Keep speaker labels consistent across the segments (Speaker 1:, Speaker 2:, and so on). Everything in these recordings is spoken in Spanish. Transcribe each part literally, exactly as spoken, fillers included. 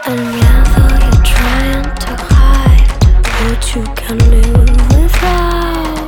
Speaker 1: El miedo you're trying to hide, but you can live without.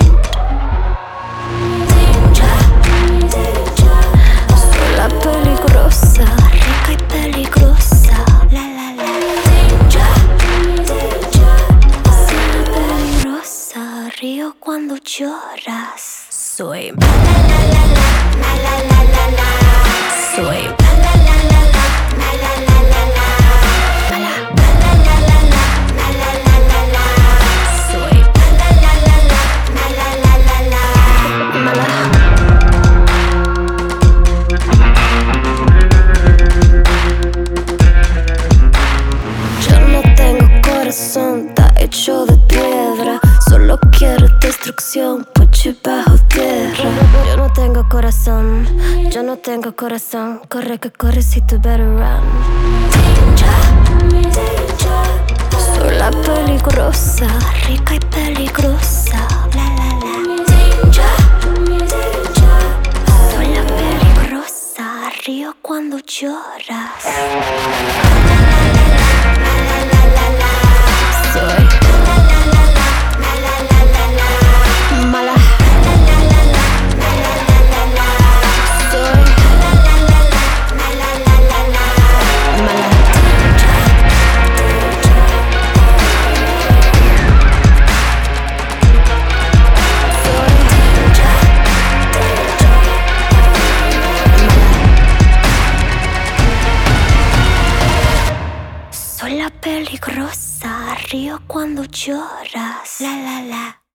Speaker 1: Danger, danger. Soy la peligrosa, rica y peligrosa. La la la. Danger, danger. Soy la peligrosa, río cuando lloras. Soy la la la la la la la la la. Soy la la la la la la la la la la. Mala. La la la la la la la la la la. Soy la la la la la la la la la la. Mala. Yo no tengo corazón, está hecho de piedra. Solo quiero destrucción, put you bajo tierra. Yo no tengo corazón, yo no tengo corazón. Corre que corre si tú better run. Danger, danger. Soy la peligrosa, rica y peligrosa. La la la. Danger, danger. Soy la peligrosa, río cuando lloras. Soy mala. Soy mala. Soy la peligrosa, río cuando lloras. La la la.